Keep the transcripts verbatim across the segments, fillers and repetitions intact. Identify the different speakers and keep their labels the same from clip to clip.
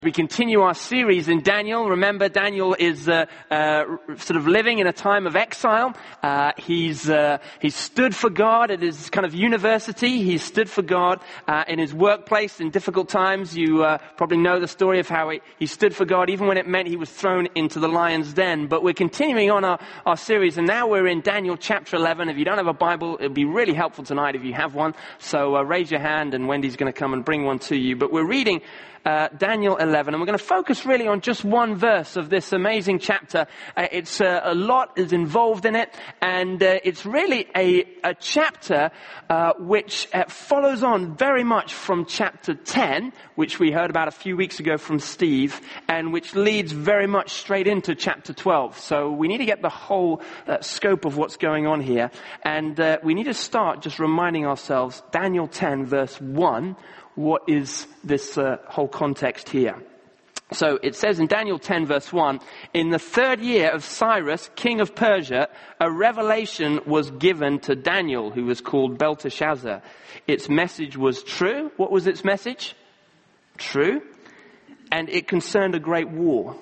Speaker 1: We continue our series in Daniel. Remember, Daniel is uh, uh, sort of living in a time of exile. Uh, he's uh, he's stood for God at his kind of university. He's stood for God uh, in his workplace in difficult times. You uh, probably know the story of how he, he stood for God, even when it meant he was thrown into the lion's den. But we're continuing on our, our series, and now we're in Daniel chapter eleven. If you don't have a Bible, it'd be really helpful tonight if you have one. So uh, raise your hand, and Wendy's going to come and bring one to you. But we're reading Uh, Daniel eleven, and we're going to focus really on just one verse of this amazing chapter. Uh, it's uh, a lot is involved in it, and uh, it's really a, a chapter uh, which uh, follows on very much from chapter ten, which we heard about a few weeks ago from Steve, and which leads very much straight into chapter twelve. So we need to get the whole uh, scope of what's going on here, and uh, we need to start just reminding ourselves, Daniel ten verse one, what is this uh, whole context here? So it says in Daniel ten verse one, in the third year of Cyrus, king of Persia, a revelation was given to Daniel, who was called Belteshazzar. Its message was true. What was its message? True. And it concerned a great war.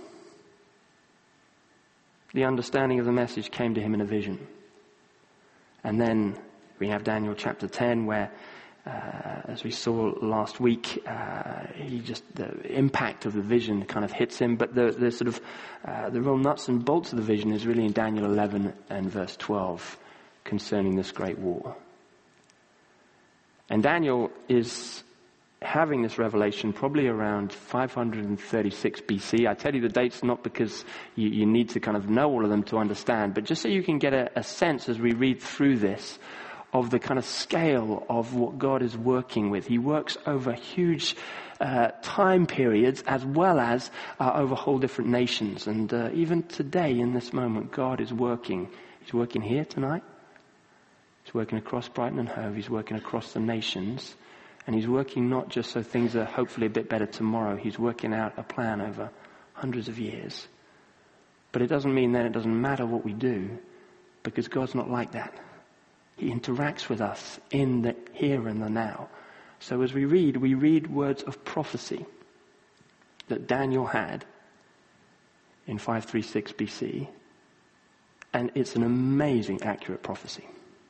Speaker 1: The understanding of the message came to him in a vision. And then we have Daniel chapter ten, where Uh, as we saw last week, uh, he just the impact of the vision kind of hits him. But the, the sort of uh, the real nuts and bolts of the vision is really in Daniel eleven and verse twelve, concerning this great war. And Daniel is having this revelation probably around five hundred thirty-six B C. I tell you the dates not because you, you need to kind of know all of them to understand, but just so you can get a, a sense as we read through this of the kind of scale of what God is working with. He works over huge uh, time periods as well as uh, over whole different nations. And uh, even today in this moment, God is working. He's working here tonight. He's working across Brighton and Hove. He's working across the nations. And he's working not just so things are hopefully a bit better tomorrow. He's working out a plan over hundreds of years. But it doesn't mean that it doesn't matter what we do, because God's not like that. He interacts with us in the here and the now. So as we read, we read words of prophecy that Daniel had in five thirty-six B C. And it's an amazing, accurate prophecy.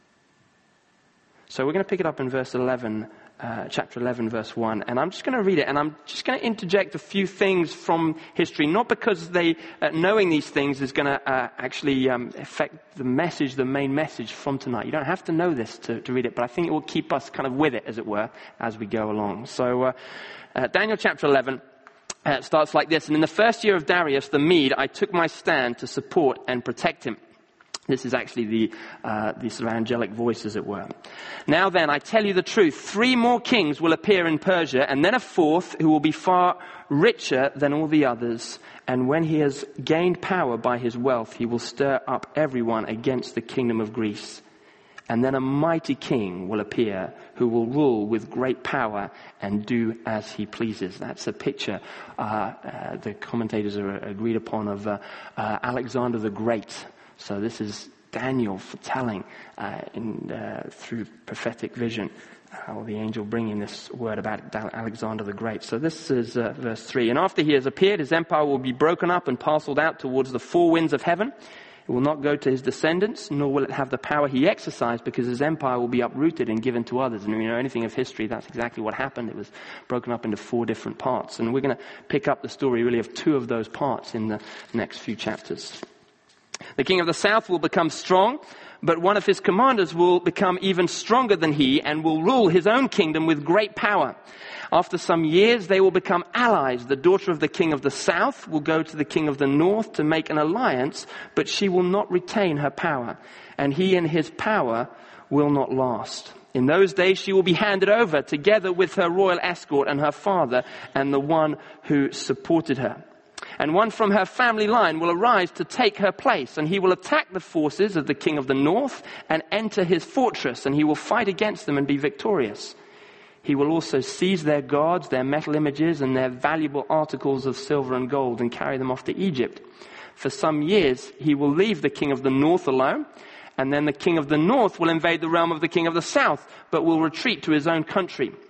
Speaker 1: So we're going to pick it up in verse eleven, uh, chapter eleven, verse one. And I'm just going to read it. And I'm just going to interject a few things from history. Not because they, uh, knowing these things is going to uh, actually um, affect the message, the main message from tonight. You don't have to know this to, to read it. But I think it will keep us kind of with it, as it were, as we go along. So uh, uh, Daniel chapter eleven uh, starts like this. And in the first year of Darius the Mede, I took my stand to support and protect him. This is actually the, uh, the sort of angelic voice, as it were. Now then, I tell you the truth. Three more kings will appear in Persia, and then a fourth who will be far richer than all the others. And when he has gained power by his wealth, he will stir up everyone against the kingdom of Greece. And then a mighty king will appear who will rule with great power and do as he pleases. That's a picture uh, uh, the commentators are agreed upon of uh, uh, Alexander the Great. So this is Daniel foretelling uh, in, uh, through prophetic vision, how the angel bringing this word about Alexander the Great. So this is uh, verse three. And after he has appeared, his empire will be broken up and parceled out towards the four winds of heaven. It will not go to his descendants, nor will it have the power he exercised, because his empire will be uprooted and given to others. And if you know anything of history, that's exactly what happened. It was broken up into four different parts. And we're going to pick up the story really of two of those parts in the next few chapters. The king of the south will become strong, but one of his commanders will become even stronger than he and will rule his own kingdom with great power. After some years, they will become allies. The daughter of the king of the south will go to the king of the north to make an alliance, but she will not retain her power, and he and his power will not last. In those days, she will be handed over together with her royal escort and her father and the one who supported her. And one from her family line will arise to take her place, and he will attack the forces of the king of the north and enter his fortress, and he will fight against them and be victorious. He will also seize their gods, their metal images, and their valuable articles of silver and gold, and carry them off to Egypt. For some years he will leave the king of the north alone, and then the king of the north will invade the realm of the king of the south, but will retreat to his own country.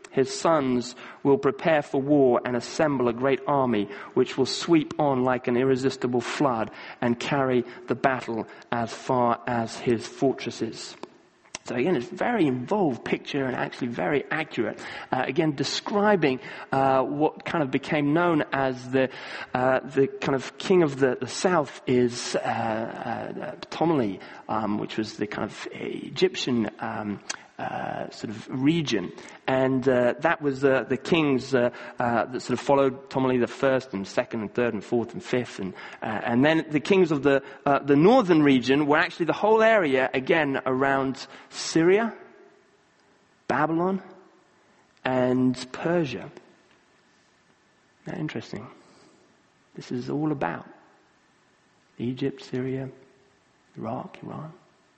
Speaker 1: his sons will prepare for war and assemble a great army which will sweep on like an irresistible flood and carry the battle as far as his fortresses. So again, it's a very involved picture and actually very accurate. Uh, again, describing uh, what kind of became known as the uh, the kind of king of the, the south is uh, uh, Ptolemy, um, which was the kind of Egyptian um, uh, sort of region. And uh, that was uh, the kings uh, uh, that sort of followed Ptolemy the first and second and third and fourth and fifth. And uh, and then the kings of the uh, the northern region were actually the whole area, again, around Syria, Babylon, and Persia. Isn't that interesting? This is all about Egypt, Syria, Iraq, Iran.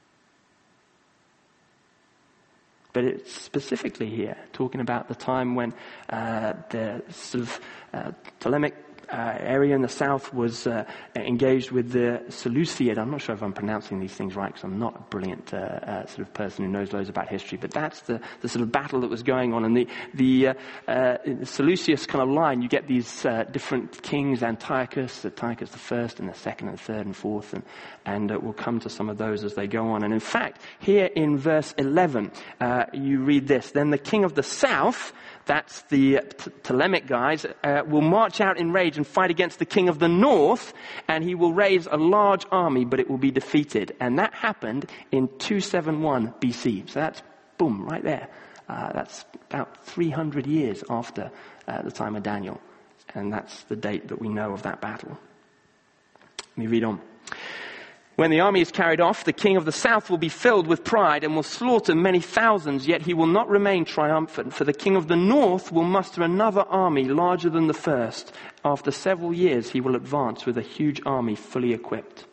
Speaker 1: But it's specifically here talking about the time when uh, the sort of uh, Ptolemaic uh, area in the south was uh, engaged with the Seleucid. I'm not sure if I'm pronouncing these things right because I'm not a brilliant uh, uh, sort of person who knows loads about history. But that's the, the sort of battle that was going on. And the, the uh, uh, Seleucus kind of line, you get these uh, different kings, Antiochus, Antiochus the first and the second and third and fourth. And, and uh, we'll come to some of those as they go on. And in fact, here in verse eleven, uh, you read this. Then the king of the south, that's the Ptolemaic guys, uh, will march out in rage and fight against the king of the north, and he will raise a large army, but it will be defeated. And that happened in two seventy-one B C. So that's, boom, right there. Uh, that's about three hundred years after uh, the time of Daniel. And that's the date that we know of that battle. Let me read on. When the army is carried off, the king of the south will be filled with pride and will slaughter many thousands, yet he will not remain triumphant, for the king of the north will muster another army larger than the first. After several years, he will advance with a huge army fully equipped.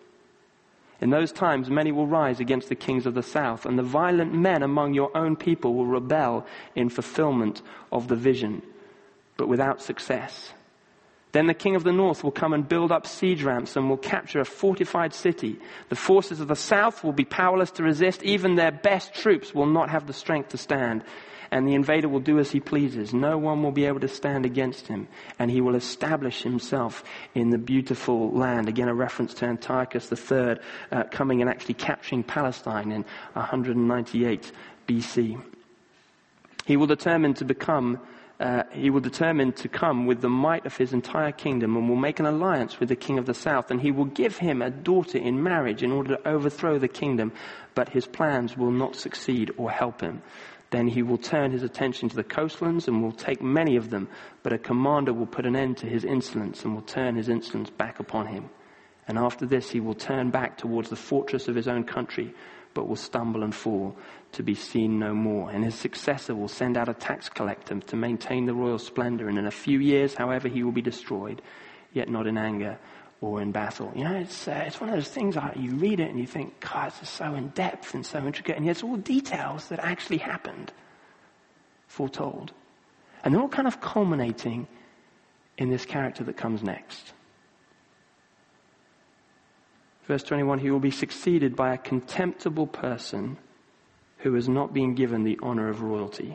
Speaker 1: In those times, many will rise against the kings of the south, and the violent men among your own people will rebel in fulfillment of the vision, but without success. Then the king of the north will come and build up siege ramps and will capture a fortified city. The forces of the south will be powerless to resist. Even their best troops will not have the strength to stand. And the invader will do as he pleases. No one will be able to stand against him. And he will establish himself in the beautiful land. Again, a reference to Antiochus the third uh, coming and actually capturing Palestine in one ninety-eight B C. He will determine to become Uh, he will determine to come with the might of his entire kingdom and will make an alliance with the king of the south, and he will give him a daughter in marriage in order to overthrow the kingdom, but his plans will not succeed or help him. Then he will turn his attention to the coastlands and will take many of them, but a commander will put an end to his insolence and will turn his insolence back upon him. And after this he will turn back towards the fortress of his own country, but will stumble and fall to be seen no more. And his successor will send out a tax collector to maintain the royal splendor. And in a few years, however, he will be destroyed, yet not in anger or in battle. You know, it's uh, it's one of those things that you read it and you think, God, this is so in depth and so intricate. And it's all details that actually happened, foretold. And they're all kind of culminating in this character that comes next. Verse twenty-one, he will be succeeded by a contemptible person who has not been given the honor of royalty.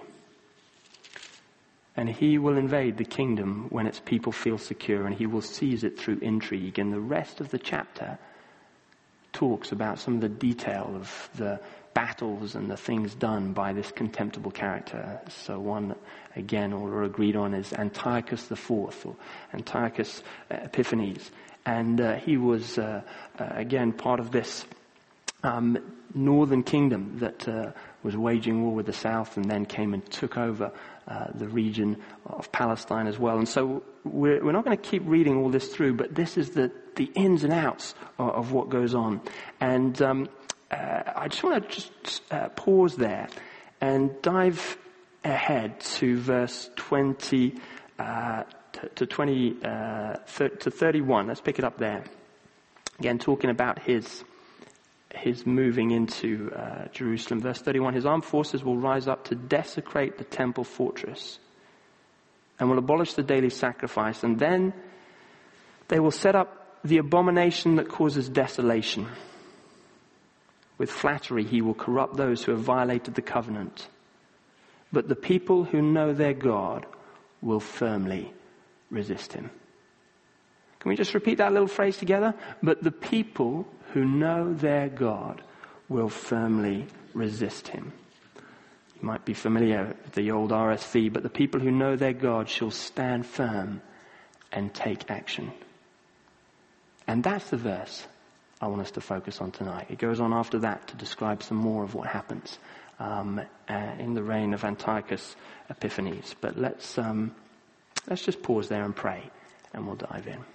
Speaker 1: And he will invade the kingdom when its people feel secure, and he will seize it through intrigue. And the rest of the chapter talks about some of the detail of the battles and the things done by this contemptible character. So one, again, all are agreed on is Antiochus the Fourth, or Antiochus Epiphanes. And uh, he was, uh, uh, again, part of this um, northern kingdom that uh, was waging war with the south and then came and took over uh, the region of Palestine as well. And so we're, we're not going to keep reading all this through, but this is the, the ins and outs of, of what goes on. And um, uh, I just want to just uh, pause there and dive ahead to verse twenty uh to twenty uh, to thirty-one. Let's pick it up there. Again, talking about his his moving into uh, Jerusalem. Verse thirty-one: his armed forces will rise up to desecrate the temple fortress, and will abolish the daily sacrifice, and then they will set up the abomination that causes desolation. With flattery, he will corrupt those who have violated the covenant. but the people who know their God will firmly resist him. Can we just repeat that little phrase together? But the people who know their God will firmly resist him. You might be familiar with the old R S V, but the people who know their God shall stand firm and take action. And that's the verse I want us to focus on tonight. It goes on after that to describe some more of what happens um, uh, in the reign of Antiochus Epiphanes. But let's um, let's just pause there and pray, and we'll dive in.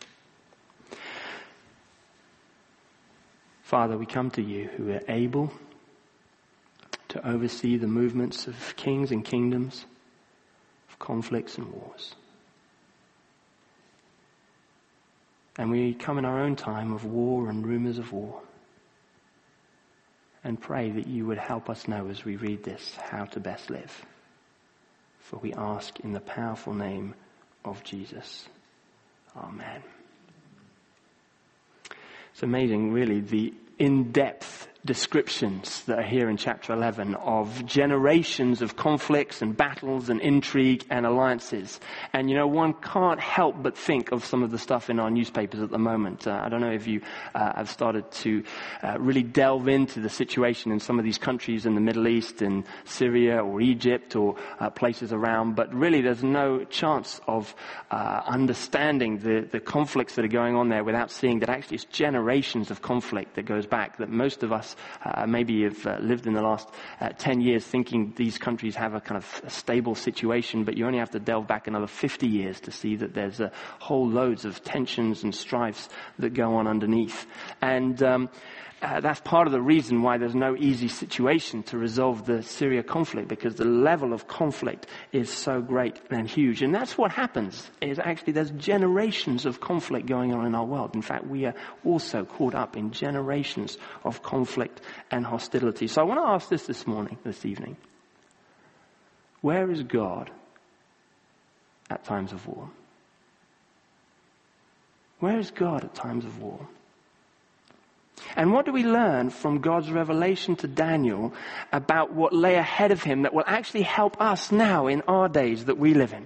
Speaker 1: Father, we come to you who are able to oversee the movements of kings and kingdoms, of conflicts and wars. And we come in our own time of war and rumors of war, and pray that you would help us know as we read this how to best live. For we ask in the powerful name of Jesus. Amen. It's amazing, really, the in-depth descriptions that are here in chapter eleven of generations of conflicts and battles and intrigue and alliances. And, you know, one can't help but think of some of the stuff in our newspapers at the moment. Uh, I don't know if you uh, have started to uh, really delve into the situation in some of these countries in the Middle East, in Syria or Egypt or uh, places around, but really there's no chance of uh, understanding the, the conflicts that are going on there without seeing that actually it's generations of conflict that goes back, that most of us Uh, maybe have uh, lived in the last uh, ten years thinking these countries have a kind of a stable situation, but you only have to delve back another fifty years to see that there's a whole loads of tensions and strifes that go on underneath. And um, Uh, that's part of the reason why there's no easy situation to resolve the Syria conflict, because the level of conflict is so great and huge. And that's what happens, is actually there's generations of conflict going on in our world. In fact, we are also caught up in generations of conflict and hostility. So I want to ask this this morning, this evening. Where is God at times of war? Where is God at times of war? And what do we learn from God's revelation to Daniel about what lay ahead of him that will actually help us now in our days that we live in?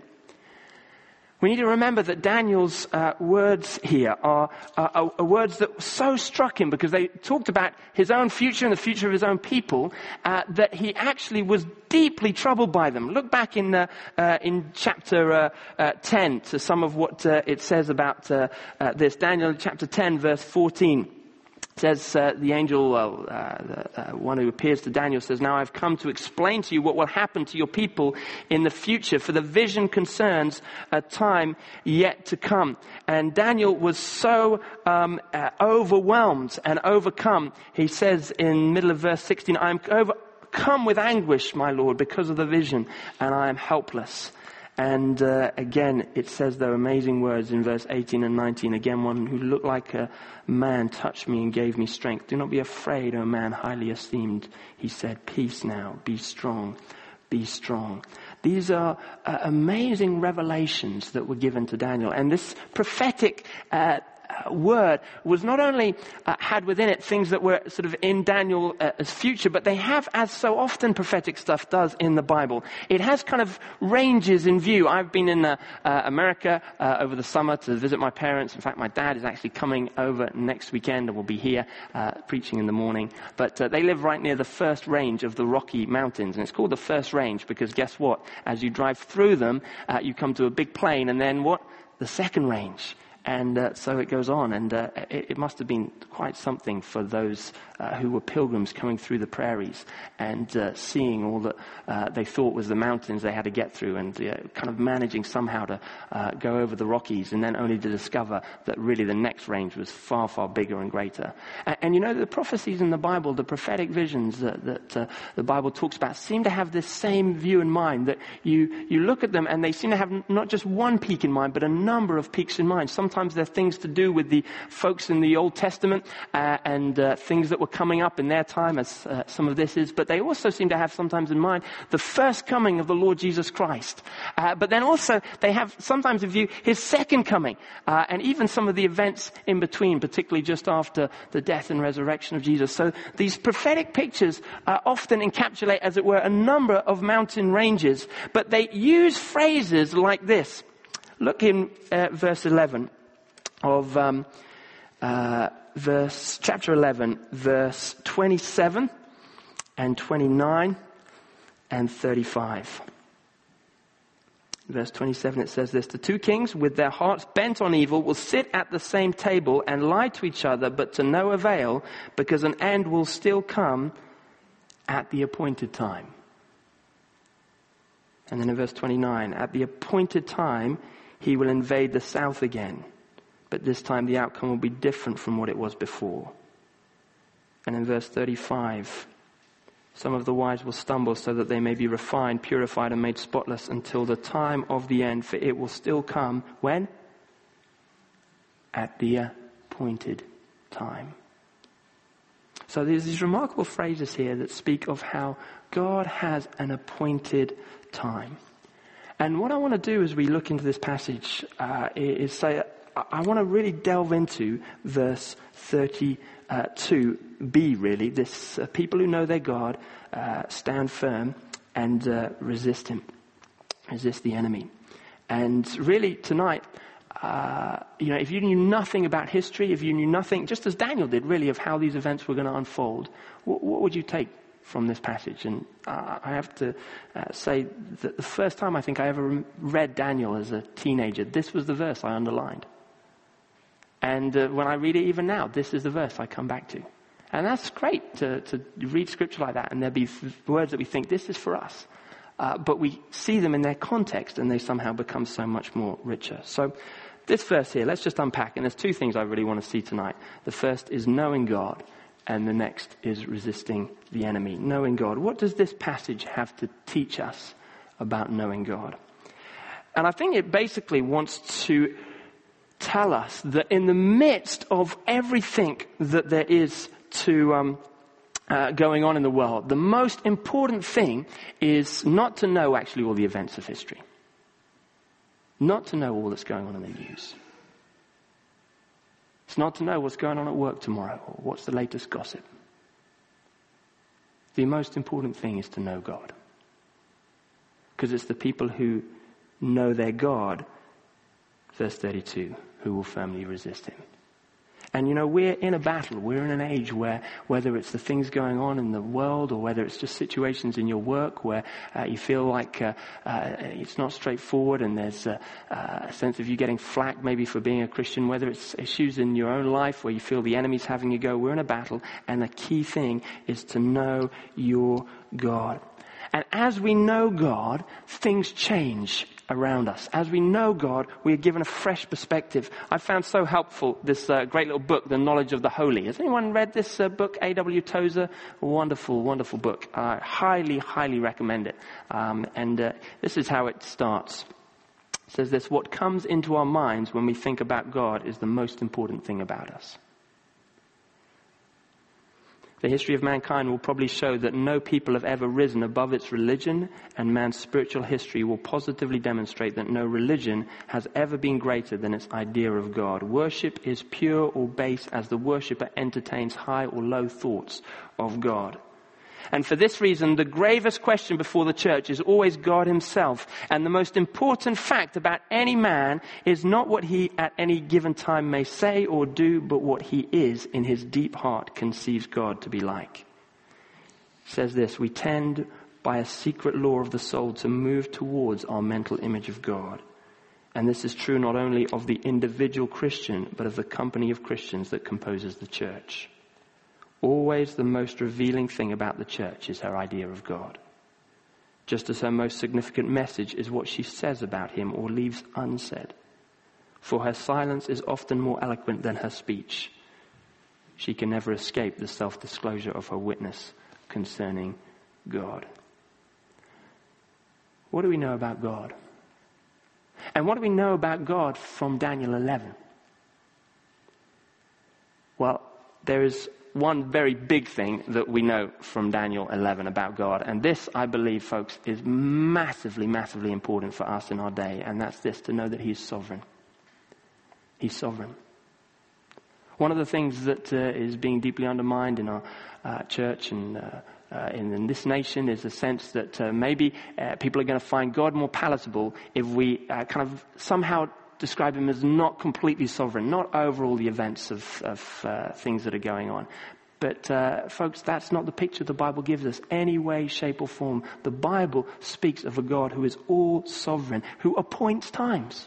Speaker 1: We need to remember that Daniel's uh, words here are, are, are words that so struck him because they talked about his own future and the future of his own people, uh, that he actually was deeply troubled by them. Look back in uh, uh, in chapter uh, uh, ten to some of what uh, it says about uh, uh, this. Daniel chapter ten verse fourteen. It says, uh, the angel, uh, uh, the uh, one who appears to Daniel says, "Now I've come to explain to you what will happen to your people in the future, for the vision concerns a time yet to come." And Daniel was so um, uh, overwhelmed and overcome. He says in middle of verse sixteen, "I am overcome with anguish, my Lord, because of the vision, and I am helpless." And uh, again, it says there are amazing words in verse eighteen and nineteen. Again, one who looked like a man touched me and gave me strength. "Do not be afraid, O man highly esteemed," he said. "Peace now, be strong, be strong." These are uh, amazing revelations that were given to Daniel. And this prophetic uh, Uh, word was not only uh, had within it things that were sort of in Daniel's uh, future, but they have, as so often prophetic stuff does in the Bible, it has kind of ranges in view. I've been in uh, uh, America uh, over the summer to visit my parents. In fact, my dad is actually coming over next weekend and will be here uh, preaching in the morning. But uh, they live right near the first range of the Rocky Mountains, and it's called the first range because guess what? As you drive through them, uh, you come to a big plain, and then what? The second range. And uh, so it goes on, and uh, it, it must have been quite something for those uh, who were pilgrims coming through the prairies and uh, seeing all that uh, they thought was the mountains they had to get through, and uh, kind of managing somehow to uh, go over the Rockies, and then only to discover that really the next range was far, far bigger and greater. And, and you know, the prophecies in the Bible, the prophetic visions that, that uh, the Bible talks about, seem to have this same view in mind, that you, you look at them and they seem to have not just one peak in mind, but a number of peaks in mind. Sometimes Sometimes they're things to do with the folks in the Old Testament uh, and uh, things that were coming up in their time, as uh, some of this is. But they also seem to have sometimes in mind the first coming of the Lord Jesus Christ. Uh, but then also they have sometimes in view his second coming, uh, and even some of the events in between, particularly just after the death and resurrection of Jesus. So these prophetic pictures uh, often encapsulate, as it were, a number of mountain ranges, but they use phrases like this. Look in uh, verse eleven of um, uh, verse chapter eleven, verse twenty-seven and twenty-nine and thirty-five. Verse twenty-seven, it says this: the two kings, with their hearts bent on evil, will sit at the same table and lie to each other, but to no avail, because an end will still come at the appointed time. And then in verse twenty-nine, at the appointed time, he will invade the south again, but this time the outcome will be different from what it was before. And in verse thirty-five, some of the wise will stumble so that they may be refined, purified, and made spotless until the time of the end, for it will still come. When? At the appointed time. So there's these remarkable phrases here that speak of how God has an appointed time. And what I want to do as we look into this passage uh, is say, I want to really delve into verse thirty-two b, really. This uh, people who know their God uh, stand firm and uh, resist him, resist the enemy. And really tonight, uh, you know, if you knew nothing about history, if you knew nothing, just as Daniel did really, of how these events were going to unfold, what, what would you take from this passage? And uh, I have to uh, say that the first time I think I ever read Daniel as a teenager, this was the verse I underlined. And uh, when I read it even now, this is the verse I come back to. And that's great to, to read scripture like that, and there'll be words that we think, this is for us. Uh, but we see them in their context, and they somehow become so much more richer. So this verse here, let's just unpack. And there's two things I really want to see tonight. The first is knowing God, and the next is resisting the enemy. Knowing God. What does this passage have to teach us about knowing God? And I think it basically wants to tell us that in the midst of everything that there is to um, uh, going on in the world, the most important thing is not to know actually all the events of history. Not to know all that's going on in the news. It's not to know what's going on at work tomorrow or what's the latest gossip. The most important thing is to know God. Because it's the people who know their God, verse thirty-two, who will firmly resist him. And you know, we're in a battle. We're in an age where, whether it's the things going on in the world or whether it's just situations in your work where uh, you feel like uh, uh, it's not straightforward and there's a, a sense of you getting flack maybe for being a Christian, whether it's issues in your own life where you feel the enemy's having you go, we're in a battle, and the key thing is to know your God. And as we know God, things change around us. As we know God, we are given a fresh perspective. I found so helpful this uh, great little book, The Knowledge of the Holy. Has anyone read this uh, book, A W Tozer? A wonderful, wonderful book. I highly, highly recommend it. Um, and uh, this is how it starts. It says this: what comes into our minds when we think about God is the most important thing about us. The history of mankind will probably show that no people have ever risen above its religion, and man's spiritual history will positively demonstrate that no religion has ever been greater than its idea of God. Worship is pure or base as the worshipper entertains high or low thoughts of God. And for this reason, the gravest question before the church is always God himself. And the most important fact about any man is not what he at any given time may say or do, but what he is in his deep heart conceives God to be like. It says this: we tend by a secret law of the soul to move towards our mental image of God. And this is true not only of the individual Christian, but of the company of Christians that composes the church. Always the most revealing thing about the church is her idea of God. Just as her most significant message is what she says about him or leaves unsaid. For her silence is often more eloquent than her speech. She can never escape the self-disclosure of her witness concerning God. What do we know about God? And what do we know about God from Daniel eleven? Well, there is one very big thing that we know from Daniel eleven about God. And this, I believe, folks, is massively, massively important for us in our day. And that's this, to know that he's sovereign. He's sovereign. One of the things that uh, is being deeply undermined in our uh, church and uh, uh, in, in this nation is the sense that uh, maybe uh, people are going to find God more palatable if we uh, kind of somehow describe him as not completely sovereign, not over all the events of, of uh, things that are going on. But uh, folks, that's not the picture the Bible gives us, any way, shape or form. The Bible speaks of a God who is all sovereign, who appoints times,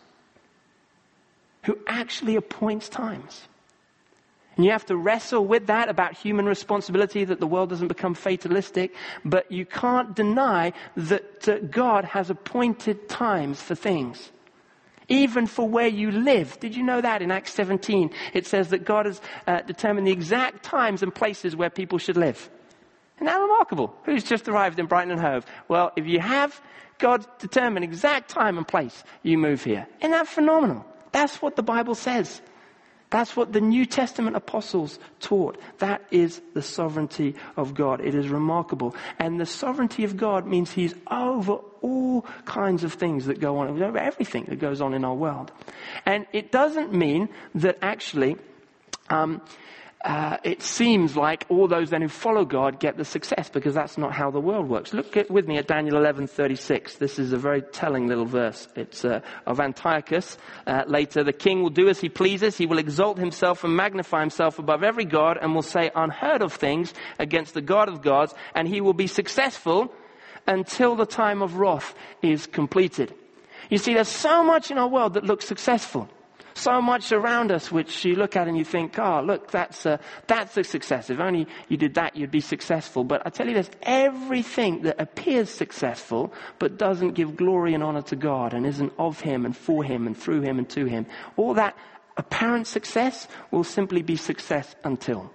Speaker 1: who actually appoints times. And you have to wrestle with that about human responsibility, that the world doesn't become fatalistic. But you can't deny that uh, God has appointed times for things. Even for where you live. Did you know that in Acts seventeen? It says that God has uh, determined the exact times and places where people should live. Isn't that remarkable? Who's just arrived in Brighton and Hove? Well, if you have God determined exact time and place, you move here. Isn't that phenomenal? That's what the Bible says. That's what the New Testament apostles taught. That is the sovereignty of God. It is remarkable. And the sovereignty of God means he's over all kinds of things that go on, over everything that goes on in our world. And it doesn't mean that actually um, uh, it seems like all those then who follow God get the success, because that's not how the world works. Look at, with me at Daniel eleven thirty-six. This is a very telling little verse. It's uh, of Antiochus. Uh, later, the king will do as he pleases. He will exalt himself and magnify himself above every god, and will say unheard of things against the God of gods, and he will be successful until the time of wrath is completed. You see, there's so much in our world that looks successful. So much around us which you look at and you think, oh, look, that's a, that's a success. If only you did that, you'd be successful. But I tell you this, everything that appears successful but doesn't give glory and honor to God and isn't of him and for him and through him and to him, all that apparent success will simply be success until.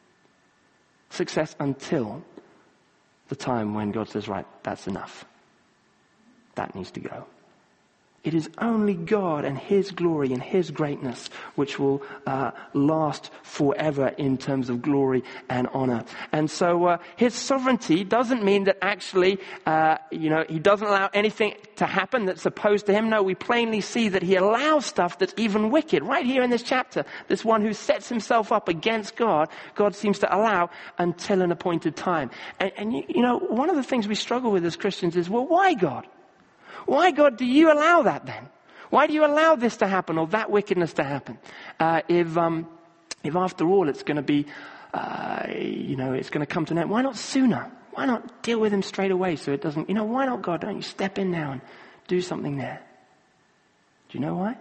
Speaker 1: Success until the time when God says, right, that's enough. That needs to go. It is only God and his glory and his greatness which will uh, last forever in terms of glory and honor. And so uh, his sovereignty doesn't mean that actually, uh, you know, he doesn't allow anything to happen that's opposed to him. No, we plainly see that he allows stuff that's even wicked. Right here in this chapter, this one who sets himself up against God, God seems to allow until an appointed time. And, and you, you know, one of the things we struggle with as Christians is, well, why God? Why, God, do you allow that then? Why do you allow this to happen or that wickedness to happen? Uh, if, um, if after all it's going to be, uh, you know, it's going to come to an end, why not sooner? Why not deal with him straight away so it doesn't, you know, why not, God? Don't you step in now and do something there? Do you know why?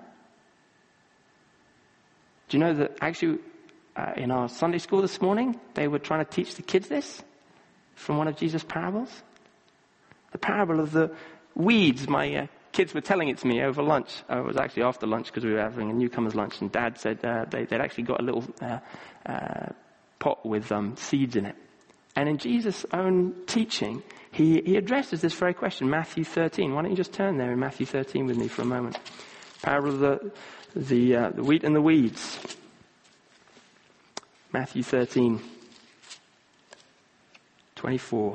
Speaker 1: Do you know that actually uh, in our Sunday school this morning, they were trying to teach the kids this from one of Jesus' parables? The parable of the weeds. My uh, kids were telling it to me over lunch. Uh, it was actually after lunch because we were having a newcomer's lunch, and Dad said uh, they, they'd actually got a little uh, uh, pot with um, seeds in it. And in Jesus' own teaching, he, he addresses this very question, Matthew thirteen. Why don't you just turn there in Matthew thirteen with me for a moment? Parable of the, the, uh, the wheat and the weeds. Matthew thirteen, twenty-four.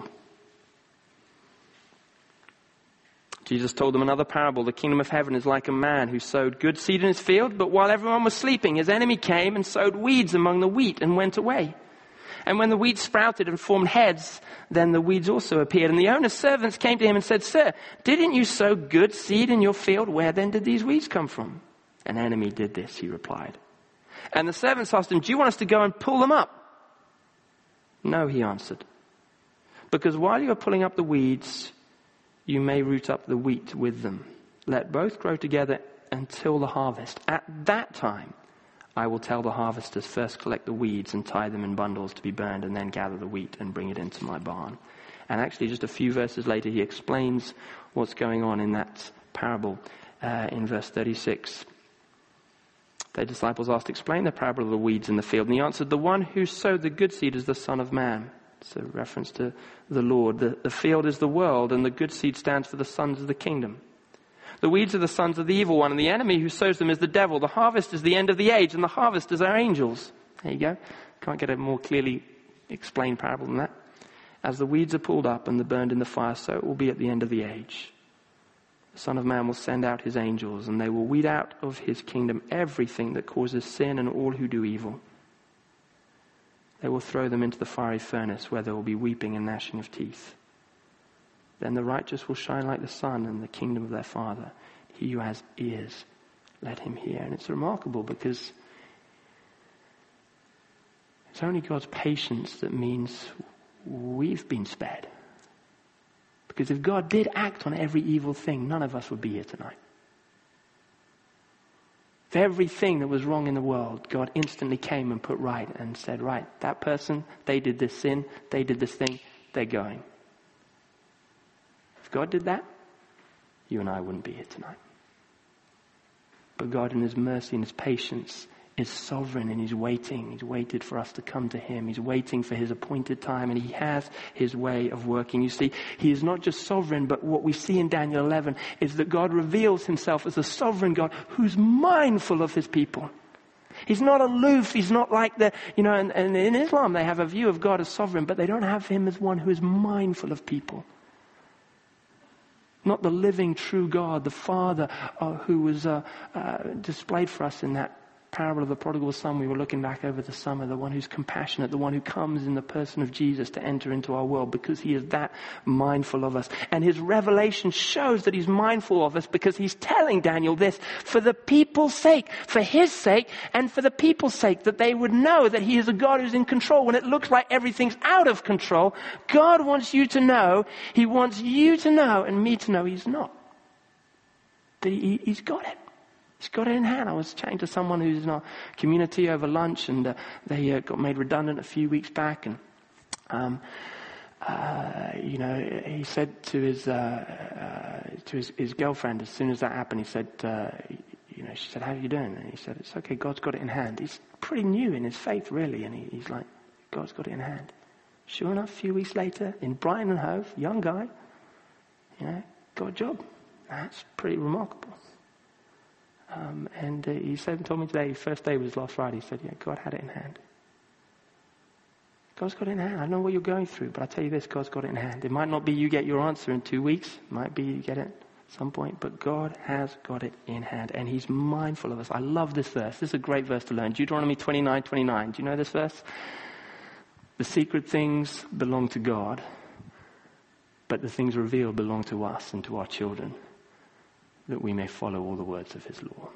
Speaker 1: Jesus told them another parable. The kingdom of heaven is like a man who sowed good seed in his field, but while everyone was sleeping, his enemy came and sowed weeds among the wheat and went away. And when the weeds sprouted and formed heads, then the weeds also appeared. And the owner's servants came to him and said, Sir, didn't you sow good seed in your field? Where then did these weeds come from? An enemy did this, he replied. And the servants asked him, do you want us to go and pull them up? No, he answered. Because while you are pulling up the weeds, you may root up the wheat with them. Let both grow together until the harvest. At that time, I will tell the harvesters, first collect the weeds and tie them in bundles to be burned, and then gather the wheat and bring it into my barn. And actually, just a few verses later, he explains what's going on in that parable uh, in verse thirty-six. Their disciples asked, explain the parable of the weeds in the field. And he answered, the one who sowed the good seed is the Son of Man. It's a reference to the Lord. The, the field is the world, and the good seed stands for the sons of the kingdom. The weeds are the sons of the evil one, and the enemy who sows them is the devil. The harvest is the end of the age, and the harvesters are angels. There you go. Can't get a more clearly explained parable than that. As the weeds are pulled up and they're burned in the fire, so it will be at the end of the age. The Son of Man will send out his angels, and they will weed out of his kingdom everything that causes sin and all who do evil. They will throw them into the fiery furnace, where there will be weeping and gnashing of teeth. Then the righteous will shine like the sun in the kingdom of their Father. He who has ears, let him hear. And it's remarkable because it's only God's patience that means we've been spared. Because if God did act on every evil thing, none of us would be here tonight. If everything that was wrong in the world, God instantly came and put right and said, right, that person, they did this sin, they did this thing, they're going. If God did that, you and I wouldn't be here tonight. But God in his mercy and his patience is sovereign, and he's waiting. He's waited for us to come to him. He's waiting for his appointed time, and he has his way of working. You see, he is not just sovereign, but what we see in Daniel eleven is that God reveals himself as a sovereign God who's mindful of his people. He's not aloof. He's not like the, you know, and, and in Islam they have a view of God as sovereign, but they don't have him as one who is mindful of people. Not the living, true God, the Father uh, who was uh, uh, displayed for us in that parable of the prodigal son we were looking back over the summer, the one who's compassionate, the one who comes in the person of Jesus to enter into our world because he is that mindful of us. And his revelation shows that he's mindful of us because he's telling Daniel this for the people's sake, for his sake and for the people's sake, that they would know that he is a God who's in control. When it looks like everything's out of control, God wants you to know, he wants you to know and me to know he's not. That he, he's got it. He's got it in hand. I was chatting to someone who's in our community over lunch, and uh, they uh, got made redundant a few weeks back. And, um, uh, you know, he said to his uh, uh, to his, his girlfriend, as soon as that happened, he said, uh, you know, she said, "How are you doing?" And he said, "It's okay. God's got it in hand." He's pretty new in his faith, really, and he, he's like, "God's got it in hand." Sure enough, a few weeks later, in Brighton and Hove, young guy, you know, got a job. That's pretty remarkable. Um, and uh, he said, told me today, his first day was last Friday. He said, yeah, God had it in hand. God's got it in hand. I don't know what you're going through, but I tell you this, God's got it in hand. It might not be you get your answer in two weeks. It might be you get it at some point, but God has got it in hand, and he's mindful of us. I love this verse. This is a great verse to learn. Deuteronomy twenty-nine twenty-nine. Do you know this verse? The secret things belong to God, but the things revealed belong to us and to our children, that we may follow all the words of his law.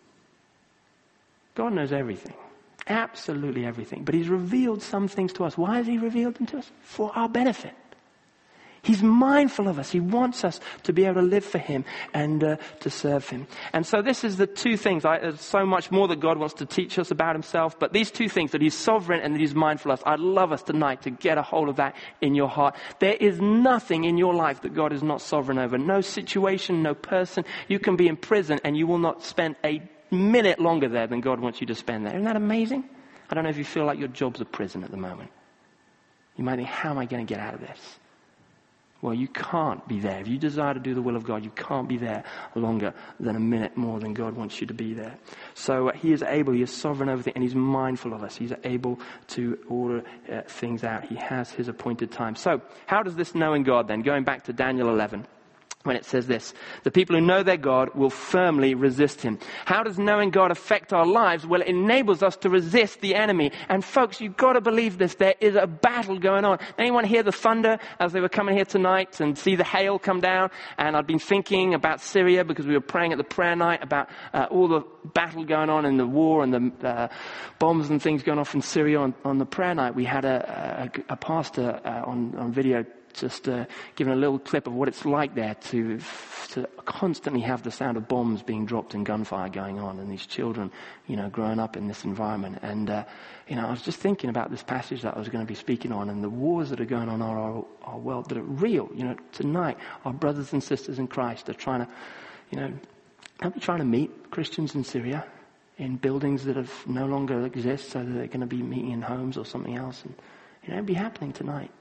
Speaker 1: God knows everything. Absolutely everything. But he's revealed some things to us. Why has he revealed them to us? For our benefit. He's mindful of us. He wants us to be able to live for him and uh, to serve him. And so this is the two things. I, there's so much more that God wants to teach us about himself. But these two things, that he's sovereign and that he's mindful of us. I'd love us tonight to get a hold of that in your heart. There is nothing in your life that God is not sovereign over. No situation, no person. You can be in prison and you will not spend a minute longer there than God wants you to spend there. Isn't that amazing? I don't know if you feel like your job's a prison at the moment. You might think, how am I going to get out of this? Well, you can't be there. If you desire to do the will of God, you can't be there longer than a minute more than God wants you to be there. So uh, he is able, he is sovereign over things, and he's mindful of us. He's able to order uh, things out. He has his appointed time. So how does this knowing God then? Going back to Daniel eleven. When it says this, the people who know their God will firmly resist him. How does knowing God affect our lives? Well, it enables us to resist the enemy. And folks, you've got to believe this. There is a battle going on. Anyone hear the thunder as they were coming here tonight and see the hail come down? And I'd been thinking about Syria because we were praying at the prayer night about uh, all the battle going on in the war and the uh, bombs and things going off in Syria. On, on the prayer night, we had a, a, a pastor uh, on, on video just uh, giving a little clip of what it's like there to to constantly have the sound of bombs being dropped and gunfire going on, and these children, you know, growing up in this environment. And, uh, you know, I was just thinking about this passage that I was going to be speaking on, and the wars that are going on in our, our world that are real. You know, tonight, our brothers and sisters in Christ are trying to, you know, are we trying to meet Christians in Syria in buildings that have no longer exist, so that they're going to be meeting in homes or something else? And, you know, it'd be happening tonight.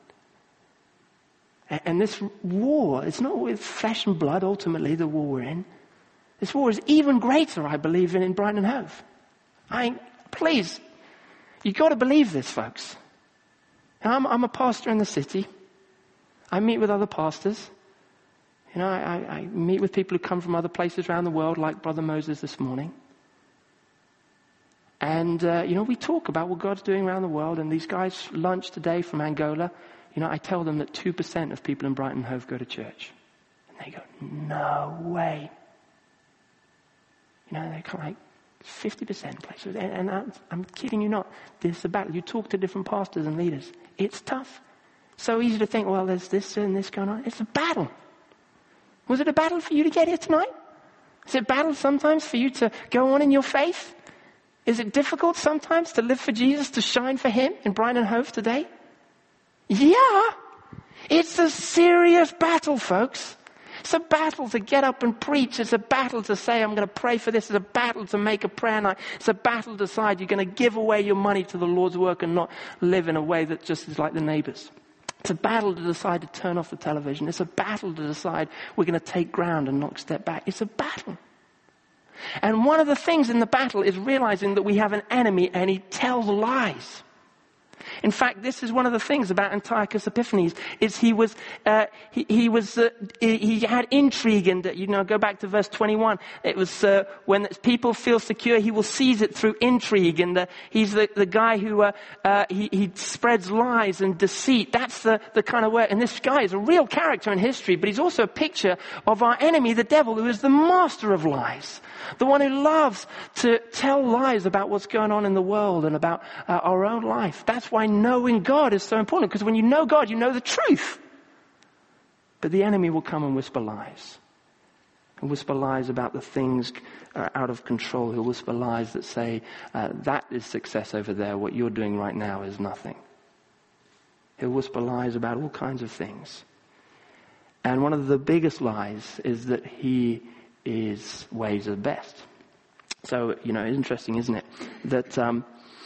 Speaker 1: And this war, it's not with flesh and blood, ultimately, the war we're in. This war is even greater, I believe, in, in Brighton and Hove. I mean, please, You've got to believe this, folks. I'm, I'm a pastor in the city. I meet with other pastors. You know, I, I meet with people who come from other places around the world, like Brother Moses this morning. And, uh, you know, we talk about what God's doing around the world. And these guys lunch today from Angola. You know, I tell them that two percent of people in Brighton Hove go to church. And they go, no way. You know, they're kind of like fifty percent places. And, and I'm, I'm kidding you not. This is a battle. You talk to different pastors and leaders. It's tough. So easy to think, well, there's this and this going on. It's a battle. Was it a battle for you to get here tonight? Is it a battle sometimes for you to go on in your faith? Is it difficult sometimes to live for Jesus, to shine for him in Brighton Hove today? Yeah. It's a serious battle, folks. It's a battle to get up and preach. It's a battle to say, I'm going to pray for this. It's a battle to make a prayer night. It's a battle to decide you're going to give away your money to the Lord's work and not live in a way that just is like the neighbors. It's a battle to decide to turn off the television. It's a battle to decide we're going to take ground and not step back. It's a battle. And one of the things in the battle is realizing that we have an enemy and he tells lies. In fact, this is one of the things about Antiochus Epiphanes, is he was, uh, he, he was, uh, he had intrigue, and uh, you know, go back to verse twenty-one. It was uh, when people feel secure, he will seize it through intrigue, and uh, he's the, the guy who uh, uh, he, he spreads lies and deceit. That's the the kind of way. And this guy is a real character in history, but he's also a picture of our enemy, the devil, who is the master of lies. The one who loves to tell lies about what's going on in the world and about uh, our own life. That's why knowing God is so important, because when you know God, you know the truth. But the enemy will come and whisper lies. And whisper lies about the things uh, out of control. He'll whisper lies that say, uh, that is success over there. What you're doing right now is nothing. He'll whisper lies about all kinds of things. And one of the biggest lies is that he is ways are best. So, you know, it's interesting, isn't it? That um,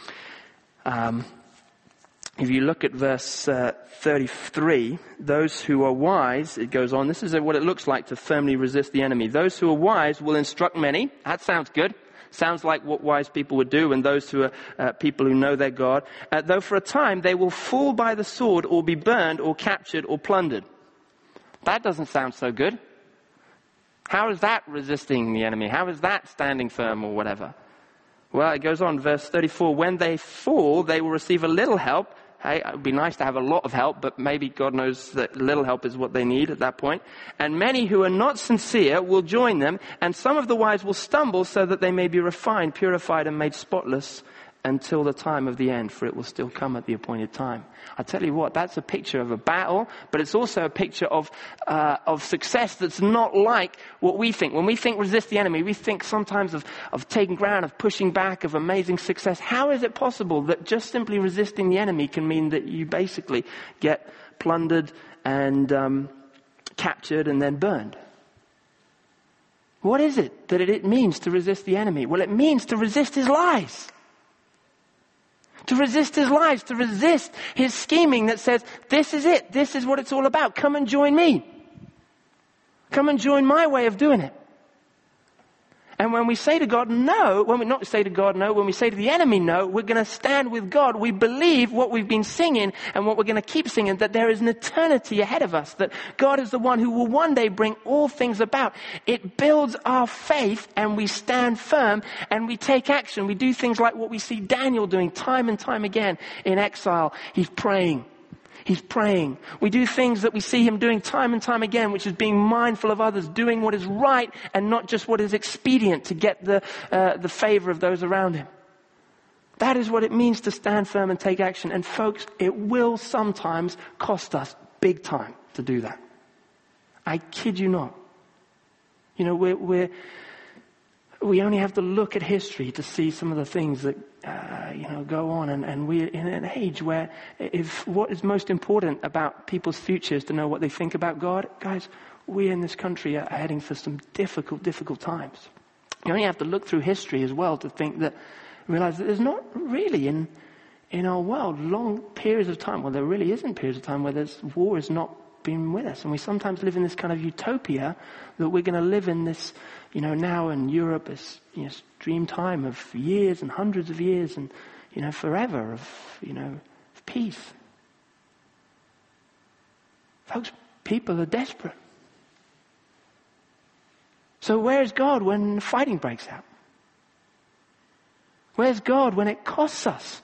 Speaker 1: um, if you look at verse uh, thirty-three, those who are wise, it goes on, this is what it looks like to firmly resist the enemy. Those who are wise will instruct many. That sounds good. Sounds like what wise people would do, and those who are uh, people who know their God. Uh, though for a time they will fall by the sword or be burned or captured or plundered. That doesn't sound so good. How is that resisting the enemy? How is that standing firm or whatever? Well, it goes on, verse thirty-four. When they fall, they will receive a little help. Hey, it would be nice to have a lot of help, but maybe God knows that little help is what they need at that point. And many who are not sincere will join them, and some of the wise will stumble so that they may be refined, purified, and made spotless until the time of the end, for it will still come at the appointed time. I tell you what, that's a picture of a battle, but it's also a picture of uh, of success that's not like what we think. When we think resist the enemy, we think sometimes of, of taking ground, of pushing back, of amazing success. How is it possible that just simply resisting the enemy can mean that you basically get plundered and um, captured and then burned? What is it that it means to resist the enemy? Well, it means to resist his lies. To resist his lies, to resist his scheming that says, this is it, this is what it's all about. Come and join me. Come and join my way of doing it. And when we say to God no, when we not say to God no, when we say to the enemy no, we're going to stand with God. We believe what we've been singing and what we're going to keep singing, that there is an eternity ahead of us, that God is the one who will one day bring all things about. It builds our faith, and we stand firm and we take action. We do things like what we see Daniel doing time and time again in exile. He's praying. He's praying. We do things that we see him doing time and time again, which is being mindful of others, doing what is right and not just what is expedient to get the uh, the favor of those around him. That is what it means to stand firm and take action. And folks, it will sometimes cost us big time to do that. I kid you not. You know, we're, we're we only have to look at history to see some of the things that, uh, you know, go on. And, and we're in an age where if what is most important about people's future is to know what they think about God, guys, we in this country are heading for some difficult, difficult times. You only have to look through history as well to think that, realize that there's not really in in our world long periods of time, well, there really isn't periods of time where there's war has not been with us. And we sometimes live in this kind of utopia that we're going to live in this, you know, now in Europe is, you know, dream time of years and hundreds of years. And, you know, forever, of, you know, of peace. Folks, people are desperate. So where's God when fighting breaks out? Where's God when it costs us?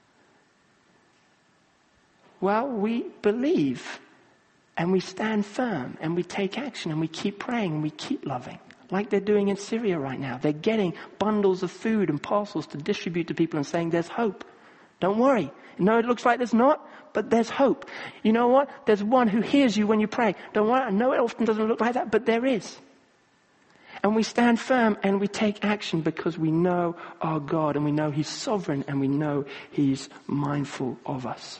Speaker 1: Well, we believe and we stand firm and we take action and we keep praying and we keep loving. Like they're doing in Syria right now. They're getting bundles of food and parcels to distribute to people and saying there's hope. Don't worry. No, it looks like there's not, but there's hope. You know what? There's one who hears you when you pray. Don't worry. I know it often doesn't look like that, but there is. And we stand firm and we take action because we know our God and we know He's sovereign and we know He's mindful of us.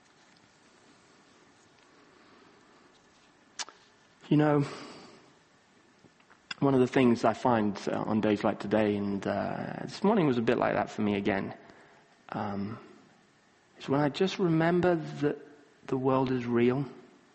Speaker 1: You know, one of the things I find uh, on days like today, and uh, this morning was a bit like that for me again, um, is when I just remember that the world is real.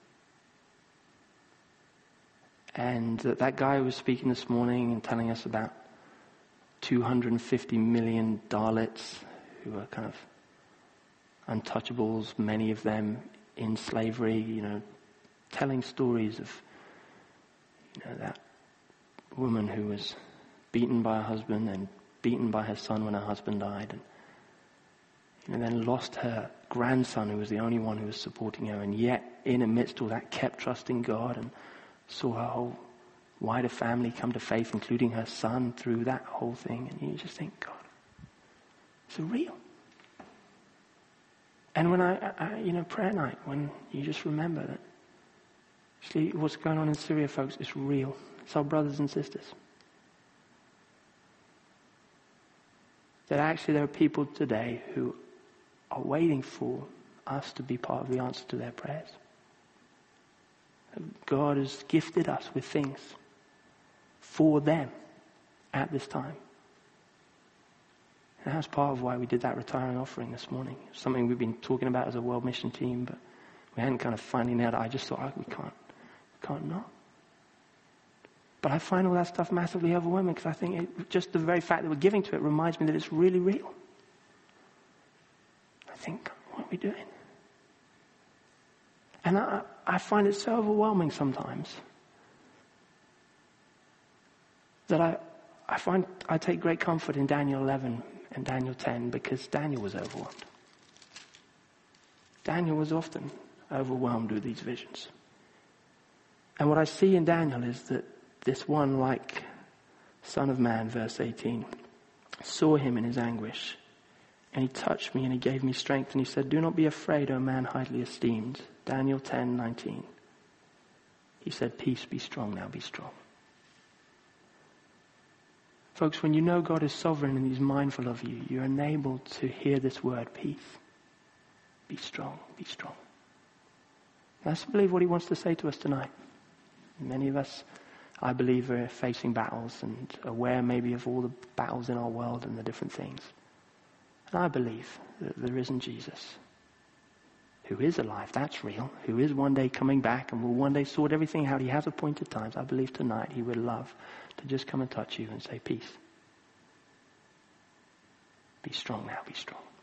Speaker 1: And that that guy who was speaking this morning and telling us about two hundred fifty million Dalits who are kind of untouchables, many of them in slavery, you know, telling stories of, you know, that woman who was beaten by her husband and beaten by her son when her husband died, and, and then lost her grandson who was the only one who was supporting her, and yet in amidst all that kept trusting God and saw her whole wider family come to faith, including her son, through that whole thing. And you just think, God, it's real. And when I, I, you know, prayer night, when you just remember that actually what's going on in Syria, folks, is real. It's our brothers and sisters. That actually there are people today who are waiting for us to be part of the answer to their prayers. God has gifted us with things for them at this time. And that's part of why we did that retiring offering this morning. Something we've been talking about as a world mission team, but we hadn't kind of finally nailed it. I just thought, oh, we can't, we can't not. But I find all that stuff massively overwhelming because I think it, just the very fact that we're giving to it reminds me that it's really real. I think, what are we doing? And I, I find it so overwhelming sometimes that I, I find I take great comfort in Daniel eleven and Daniel ten because Daniel was overwhelmed. Daniel was often overwhelmed with these visions. And what I see in Daniel is that this one, like Son of Man, verse eighteen, saw him in his anguish, and he touched me and he gave me strength, and he said, do not be afraid, O man highly esteemed. Daniel ten nineteen. He said, peace, be strong now, be strong. Folks, when you know God is sovereign and He's mindful of you, you're enabled to hear this word, peace. Be strong, be strong. That's, I believe, what He wants to say to us tonight. Many of us, I believe, are facing battles and aware maybe of all the battles in our world and the different things. And I believe that the risen Jesus, who is alive, that's real, who is one day coming back and will one day sort everything out. He has appointed times. I believe tonight He would love to just come and touch you and say, peace. Be strong now, be strong.